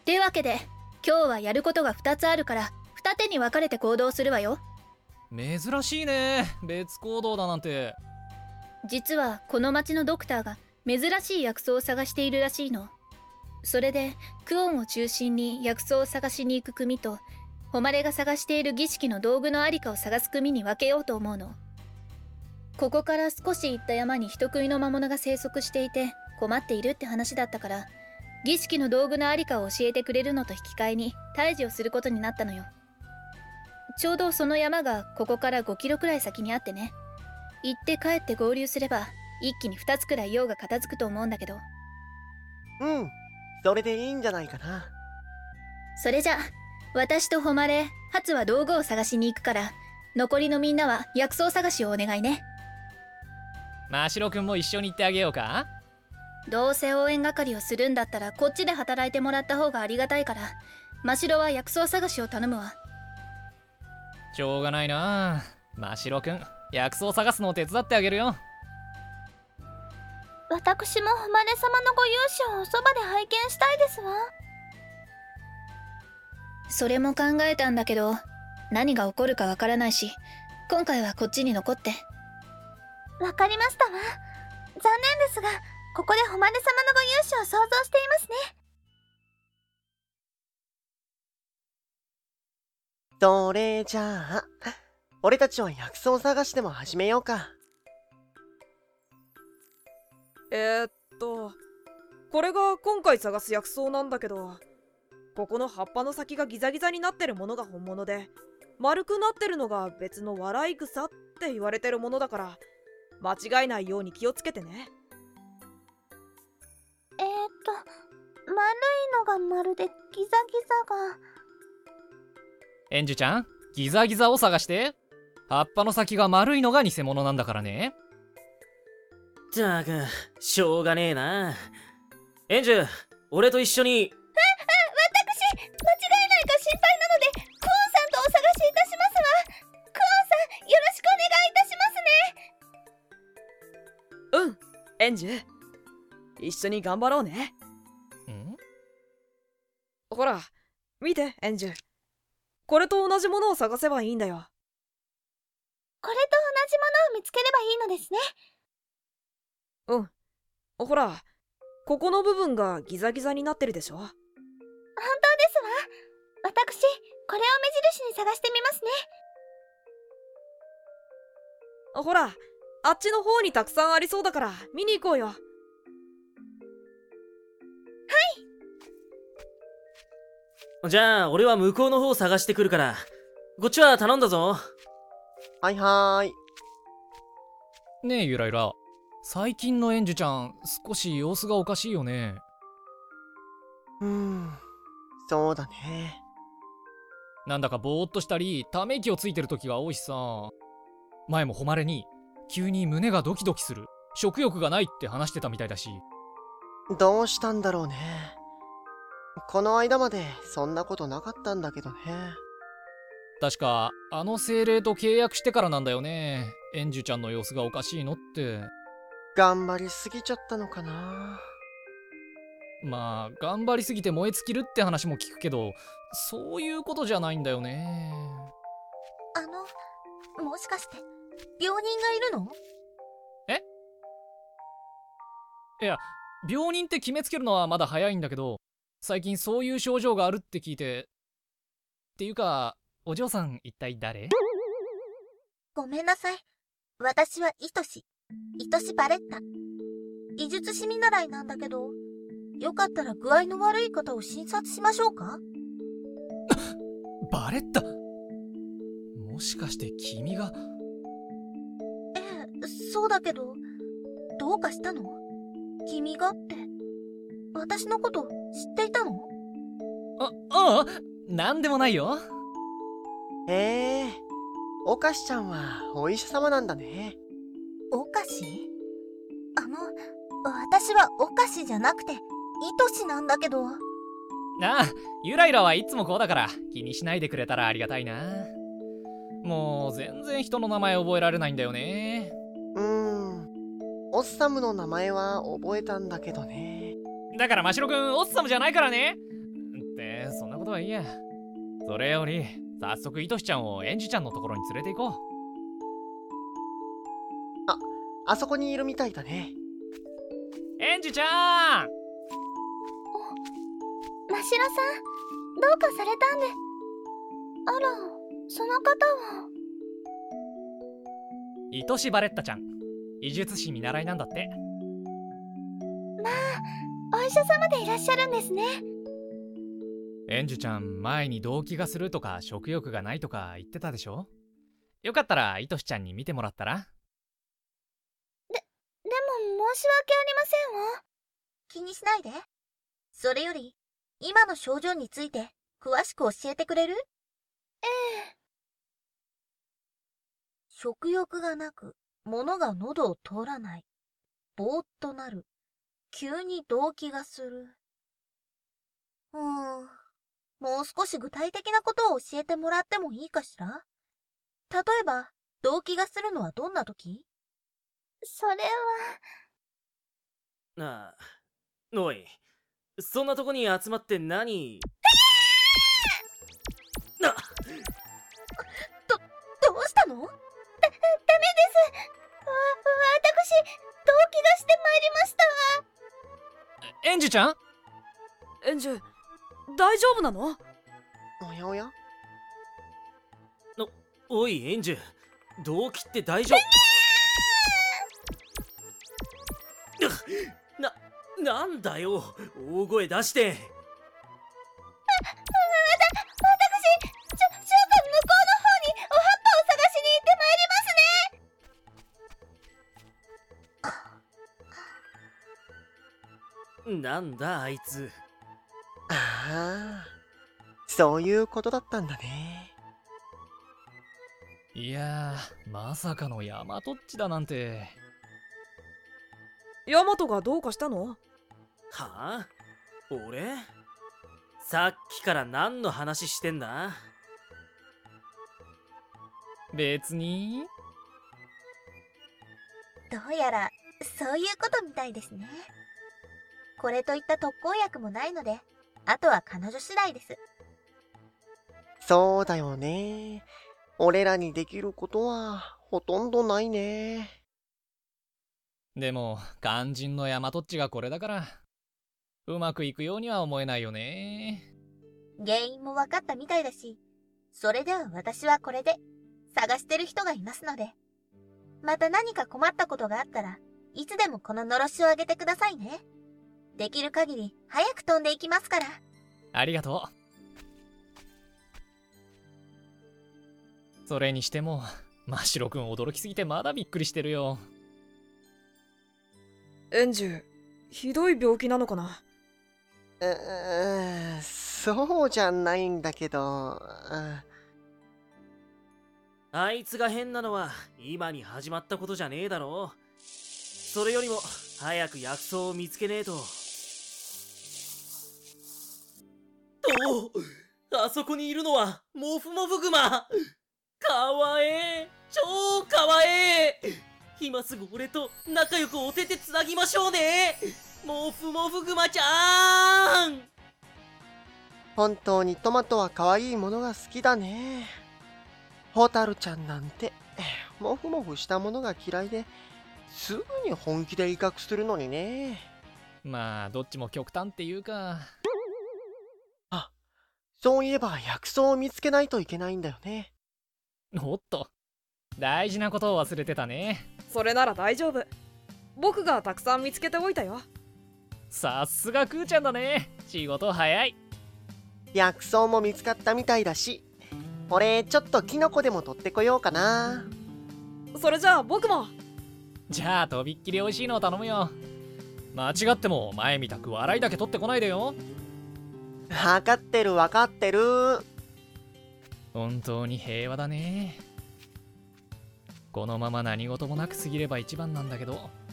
てわけで今日はやることが2つあるから二手に分かれて行動するわよ。 珍しいね、別行動だなんて。 実はこの町のドクターが珍しい薬草を探しているらしいの。それでクオンを中心に薬草を探しに行く組と、誉れが探している儀式の道具のありかを探す組に分けようと思うの。ここから少し行った山に人食いの魔物が生息していて困っているって話だったから、儀式の道具のありかを教えてくれるのと引き換えに退治をすることになったのよ。ちょうどその山がここから5キロくらい先にあってね、行って帰って合流すれば一気に2つくらい用が片付くと思うんだけど。 それでいいんじゃないかな。 それじゃ私と誉れ、ハツは道具を探しに行くから、残りのみんなは薬草探しをお願いね。 真白くんも一緒に行ってあげようか。 どうせ応援係をするんだったらこっちで働いてもらった方がありがたいから、真白は薬草探しを頼むわ。 しょうがないな、真白くん薬草探すのを手伝ってあげるよ。 私も誉様のご勇姿をそばで拝見したいですわ。 それも考えたんだけど、何が起こるかわからないし、今回はこっちに残って。 わかりましたわ。残念ですが、ここで誉様のご勇姿を想像していますね。 それじゃあ、俺たちは薬草探しでも始めようか。 これが今回探す薬草なんだけど、ここの葉っぱの先がギザギザになってるものが本物で、丸くなってるのが別の笑い草って言われてるものだから、間違えないように気をつけてね。 丸いのが丸でギザギザが。 エンジュちゃん、ギザギザを探して。葉っぱの先が丸いのが偽物なんだからね。 ったく、しょうがねえな。エンジュ、俺と一緒に。 私、間違いないか心配なので、クオンさんとお探しいたしますわ。クオンさん、よろしくお願いいたしますね。 エンジュ、一緒に頑張ろうね。ほら、見て、エンジュ。これと同じものを探せばいいんだよ。 これと同じものを見つければいいのですね。 ほら、ここの部分がギザギザになってるでしょ。 本当ですわ。私、これを目印に探してみますね。 ほら、あっちの方にたくさんありそうだから見に行こうよ。 じゃあ俺は向こうの方を探してくるから、こっちは頼んだぞ。 はいはーい。 ねえゆらゆら、最近のエンジュちゃん少し様子がおかしいよね。 そうだね。 なんだかぼーっとしたりため息をついてる時が多いしさ。前も誉れに急に胸がドキドキする、食欲がないって話してたみたいだし。 どうしたんだろうね。この間までそんなことなかったんだけどね。 確かあの精霊と契約してからなんだよね、エンジュちゃんの様子がおかしいのって。 頑張りすぎちゃったのかな。 まあ頑張りすぎて燃え尽きるって話も聞くけど、そういうことじゃないんだよね。 もしかして病人がいるの？ いや、病人って決めつけるのはまだ早いんだけど、最近そういう症状があるって聞いて。っていうか、お嬢さん一体誰？ ごめんなさい。私はイトシバレッタ。医術師見習いなんだけど、よかったら具合の悪い方を診察しましょうか？ バレッタ？もしかして君が？ そうだけど、どうかしたの？君がって、私のこと知っていたの？ ああ、なんでもないよ。 おかしちゃんはお医者様なんだね。 おかし？私はおかしじゃなくて、いとしなんだけど。 ああ、ゆらゆらはいつもこうだから気にしないでくれたらありがたいな。もう全然人の名前覚えられないんだよね。 オッサムの名前は覚えたんだけどね。 だから真白くんオッサムじゃないからね。ってそんなことはいいや。それより早速いとしちゃんをエンジちゃんのところに連れて行こう。 あそこにいるみたいだね。 エンジちゃん。 ましろさん、どうかされたんで。あら、その方は。 愛しバレッタちゃん、医術師見習いなんだって。 まあ、お医者様でいらっしゃるんですね。 エンジちゃん、前に動悸がするとか食欲がないとか言ってたでしょ。よかったら愛しちゃんに見てもらったら。 でも申し訳ありませんわ。気にしないで。それより、今の症状について詳しく教えてくれる？ええ。食欲がなく、物が喉を通らない。ぼーっとなる。急に動悸がする。もう少し具体的なことを教えてもらってもいいかしら？例えば、動悸がするのはどんな時？それは。 ああ、おい、そんなとこに集まって何？ どうしたの？ダメです。私、動悸がしてまいりましたわ。 エンジちゃん？ エンジュ、大丈夫なの？ おやおや？ おいエンジュ、動悸って大丈夫？なんだよ、大声出して。 私、ちょっと向こうの方にお葉っぱを探しに行ってまいりますね。 なんだあいつ。 ああ、そういうことだったんだね。 いやー、まさかのヤマトっちだなんて。 ヤマトがどうかしたの？ はあ？俺？さっきから何の話してんだ？ 別に。 どうやら、そういうことみたいですね。これといった特効薬もないので、あとは彼女次第です。 そうだよね。俺らにできることはほとんどないね。 でも肝心のヤマトっちがこれだからうまくいくようには思えないよね。 原因も分かったみたいだし、それでは私はこれで探してる人がいますので、また何か困ったことがあったらいつでもこののろしをあげてくださいね。できる限り早く飛んでいきますから。 ありがとう。それにしても真白くん驚きすぎてまだびっくりしてるよ。 エンジュ、ひどい病気なのかな？ そうじゃないんだけど。 あいつが変なのは今に始まったことじゃねえだろ。それよりも早く薬草を見つけねえと。あそこにいるのはモフモフグマ。かわええ、超かわええ。今すぐ俺と仲良くお手手つなぎましょうね、モフモフグマちゃん。 本当にトマトは可愛いものが好きだね。ホタルちゃんなんてモフモフしたものが嫌いですぐに本気で威嚇するのにね。 まあどっちも極端っていうか。 あ、そういえば薬草を見つけないといけないんだよね。 おっと、大事なことを忘れてたね。 それなら大丈夫。僕がたくさん見つけておいたよ。 さすがクーちゃんだね。仕事早い。 薬草も見つかったみたいだし、俺ちょっとキノコでも取ってこようかな。 それじゃあ僕も。 じゃあとびっきり美味しいのを頼むよ。間違っても前みたく笑いだけ取ってこないでよ。 分かってる分かってる。 本当に平和だね。このまま何事もなく過ぎれば一番なんだけど。